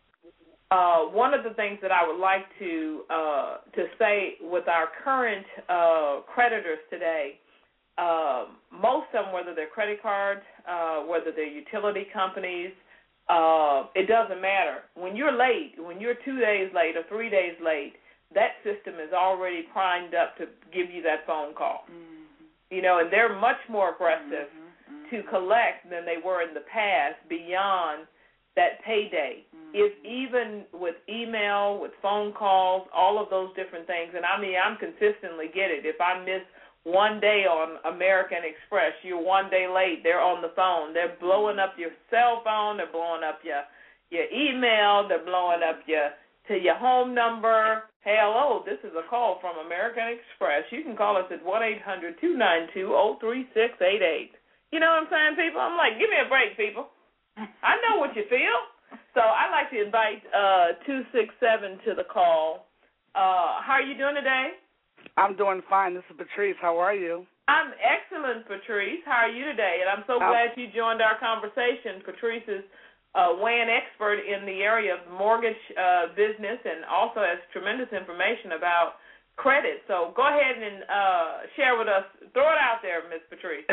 Uh, one of the things that I would like to uh, to say with our current uh, creditors today, uh, most of them, whether they're credit cards, uh, whether they're utility companies, uh, it doesn't matter. When you're late, when you're two days late or three days late, that system is already primed up to give you that phone call. Mm-hmm. You know, and they're much more aggressive mm-hmm. to collect than they were in the past beyond that payday. Mm-hmm. If even with email, with phone calls, all of those different things, and I mean, I'm consistently get it. If I miss one day on American Express, you're one day late, they're on the phone. They're blowing up your cell phone, they're blowing up your your email, they're blowing up your to your home number. Hey, hello, this is a call from American Express. You can call us at one eight hundred two nine two zero three six eight eight. You know what I'm saying, people? I'm like, give me a break, people. I know what you feel. So I'd like to invite uh, two six seven to the call. Uh, how are you doing today? I'm doing fine. This is Patrice. How are you? I'm excellent, Patrice. How are you today? And I'm so um, glad you joined our conversation. Patrice is a W A N expert in the area of mortgage uh, business and also has tremendous information about credit. So go ahead and uh, share with us. Throw it out there, Miz Patrice.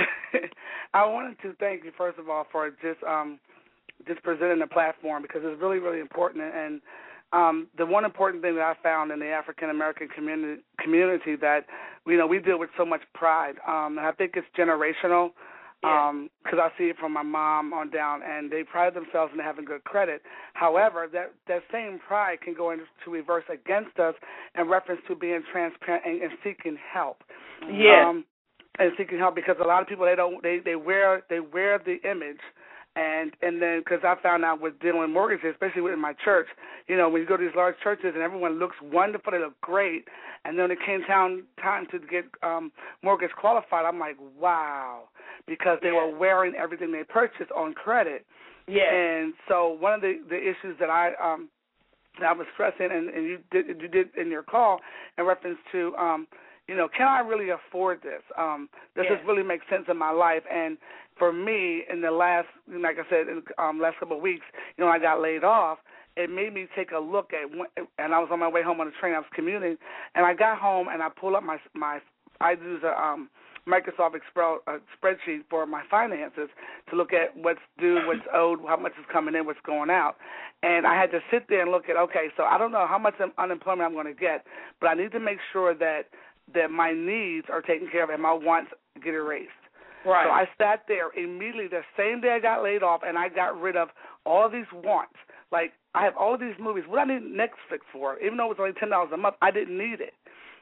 I wanted to thank you, first of all, for just um, just presenting the platform because it's really, really important. And um, the one important thing that I found in the African-American community, community that, you know, we deal with so much pride. Um, and I think it's generational. because um, I see it from my mom on down, and they pride themselves in having good credit. However, that, that same pride can go into reverse against us in reference to being transparent and, and seeking help. Yes. Um, and seeking help because a lot of people, they don't they, they wear they wear the image. And and then because I found out with dealing with mortgages, especially within my church, you know, when you go to these large churches and everyone looks wonderful, they look great, and then it came time, time to get um, mortgage qualified, I'm like, wow, because they yeah. were wearing everything they purchased on credit. Yeah. And so one of the, the issues that I um, that I was stressing, and, and you did you did in your call in reference to, um, you know, can I really afford this? Um, does yeah. this really make sense in my life? And for me, in the last, like I said, in the um, last couple of weeks, you know, I got laid off. It made me take a look at, and I was on my way home on the train. I was commuting, and I got home and I pulled up my my. I use a um, Microsoft Excel uh, spreadsheet for my finances to look at what's due, what's owed, how much is coming in, what's going out, and I had to sit there and look at, okay, so I don't know how much unemployment I'm going to get, but I need to make sure that that my needs are taken care of and my wants get erased. Right. So I sat there immediately the same day I got laid off, and I got rid of all these wants. Like, I have all of these movies. What I need Netflix for, even though it was only ten dollars a month, I didn't need it.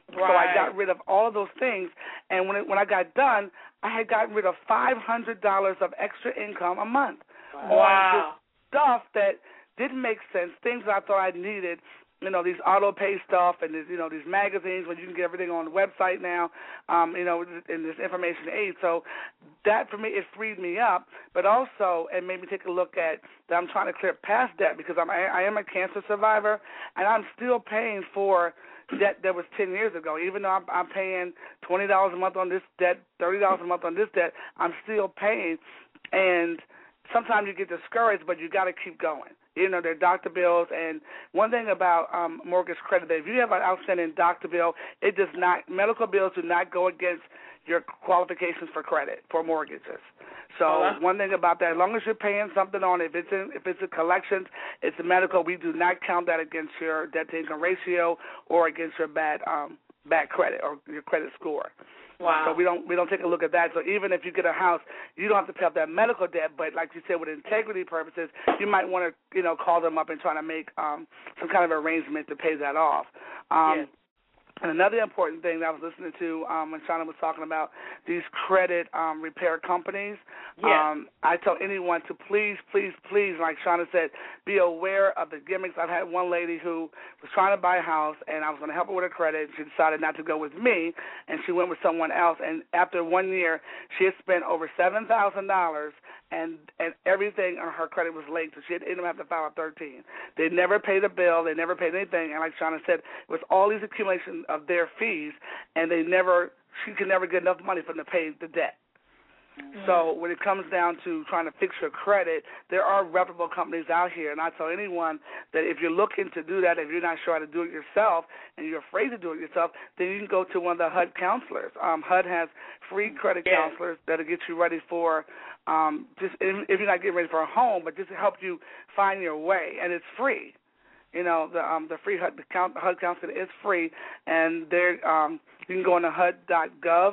Right. So I got rid of all of those things, and when it, when I got done, I had gotten rid of five hundred dollars of extra income a month. Wow. On stuff that didn't make sense, things that I thought I needed. You know, these auto pay stuff and, this, you know, these magazines when you can get everything on the website now, um, you know, in this information age. So that, for me, it freed me up, but also it made me take a look at that I'm trying to clear past debt because I'm, I, I am a cancer survivor, and I'm still paying for debt that was ten years ago. Even though I'm, I'm paying twenty dollars a month on this debt, thirty dollars a month on this debt, I'm still paying. And sometimes you get discouraged, but you got to keep going. You know, their doctor bills. And one thing about um, mortgage credit, if you have an outstanding doctor bill, it does not, medical bills do not go against your qualifications for credit, for mortgages. So oh, one thing about that, as long as you're paying something on it, if it's in, if it's a collections, it's a medical, we do not count that against your debt-to-income ratio or against your bad um, bad credit or your credit score. Wow. So we don't we don't take a look at that. So even if you get a house, you don't have to pay off that medical debt. But like you said, with integrity purposes, you might want to you know call them up and try to make um, some kind of arrangement to pay that off. Um, yes. And another important thing that I was listening to um, when Shauna was talking about these credit um, repair companies, yes. um, I tell anyone to please, please, please, like Shauna said, be aware of the gimmicks. I've had one lady who was trying to buy a house, and I was going to help her with her credit. She decided not to go with me, and she went with someone else. And after one year, she had spent over seven thousand dollars, and and everything on her credit was late, so she didn't have to file a thirteen. They never paid a bill. They never paid anything. And like Shauna said, it was all these accumulations of their fees, and they never, she could never get enough money for them to pay the debt. Mm-hmm. So when it comes down to trying to fix your credit, there are reputable companies out here, and I tell anyone that if you're looking to do that, if you're not sure how to do it yourself and you're afraid to do it yourself, then you can go to one of the H U D counselors. Um, H U D has free credit yes. counselors that'll get you ready for um, just if, if you're not getting ready for a home, but just to help you find your way, and it's free. You know, the um, the free H U D, the H U D counselor is free, and there um, you can go on the H U D dot gov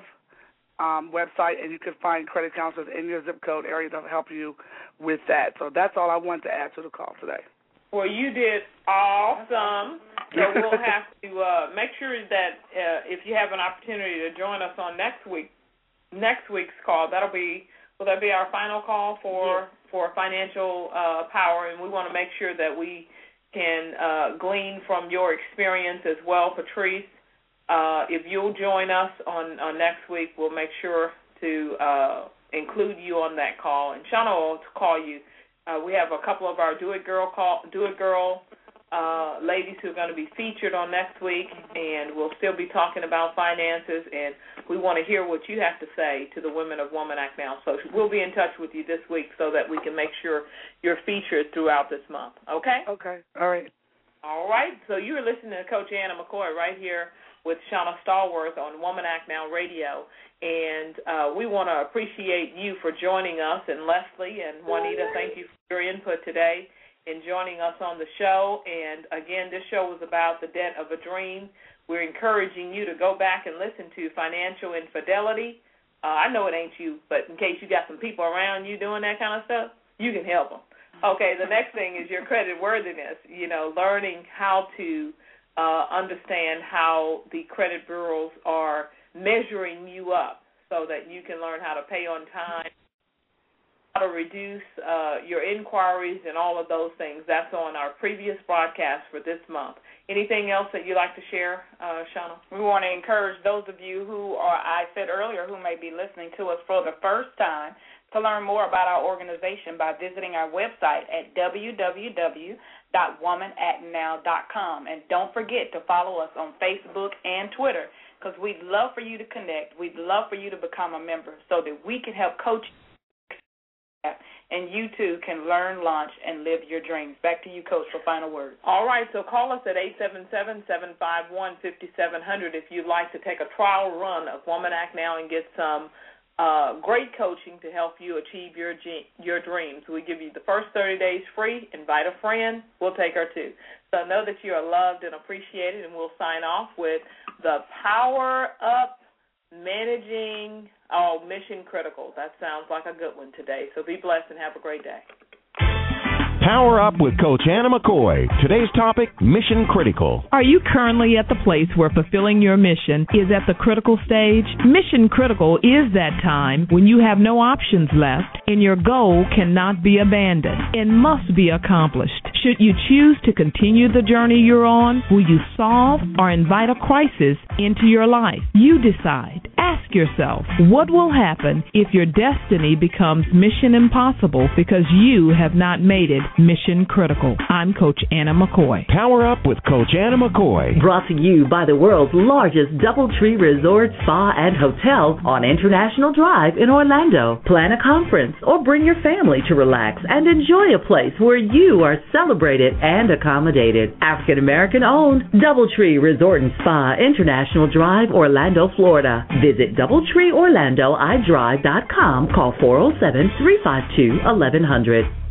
um, website, and you can find credit counselors in your zip code area to help you with that. So that's all I wanted to add to the call today. Well, you did awesome. So we'll have to uh, make sure that uh, if you have an opportunity to join us on next week, next week's call, that'll be will that be our final call for yes. for financial uh, power, and we want to make sure that we can uh, glean from your experience as well, Patrice. Uh, if you'll join us on, on next week, we'll make sure to uh, include you on that call. And Shauna will call you. Uh, we have a couple of our Do It Girl call, Do It Girl uh, ladies who are going to be featured on next week, and we'll still be talking about finances, and we want to hear what you have to say to the women of Woman Act Now. So we'll be in touch with you this week so that we can make sure you're featured throughout this month, okay? Okay, all right. All right, so you're listening to Coach Anna McCoy right here with Shauna Stallworth on Woman Act Now Radio, and uh, we want to appreciate you for joining us, and Leslie and Juanita, thank you for your input today in joining us on the show. And, again, this show was about the debt of a dream. We're encouraging you to go back and listen to Financial Infidelity. Uh, I know it ain't you, but in case you got some people around you doing that kind of stuff, you can help them. Okay, the next thing is your credit worthiness, you know, learning how to uh, understand how the credit bureaus are measuring you up so that you can learn how to pay on time, how to reduce uh, your inquiries and all of those things. That's on our previous broadcast for this month. Anything else that you'd like to share, uh, Shauna? We want to encourage those of you who are, I said earlier, who may be listening to us for the first time to learn more about our organization by visiting our website at w w w dot woman act now dot com. And don't forget to follow us on Facebook and Twitter, because we'd love for you to connect. We'd love for you to become a member so that we can help coach you, and you too can learn, launch, and live your dreams. Back to you, Coach, for final words. All right, so call us at eight seven seven, seven five one, five seven zero zero if you'd like to take a trial run of Woman Act Now and get some uh, great coaching to help you achieve your your dreams. We give you the first thirty days free. Invite a friend. We'll take her too. So know that you are loved and appreciated, and we'll sign off with the Power Up Managing, oh, Mission Critical. That sounds like a good one today. So be blessed and have a great day. Power Up with Coach Anna McCoy. Today's topic, mission critical. Are you currently at the place where fulfilling your mission is at the critical stage? Mission critical is that time when you have no options left and your goal cannot be abandoned and must be accomplished. Should you choose to continue the journey you're on, will you solve or invite a crisis into your life? You decide. Ask yourself, what will happen if your destiny becomes mission impossible because you have not made it mission critical? I'm Coach Anna McCoy. Power Up with Coach Anna McCoy. Brought to you by the world's largest DoubleTree Resort, Spa, and Hotel on International Drive in Orlando. Plan a conference or bring your family to relax and enjoy a place where you are celebrated and accommodated. African American owned DoubleTree Resort and Spa, International Drive, Orlando, Florida. Visit doubletree orlando i drive dot com. Call four oh seven, three five two, eleven hundred.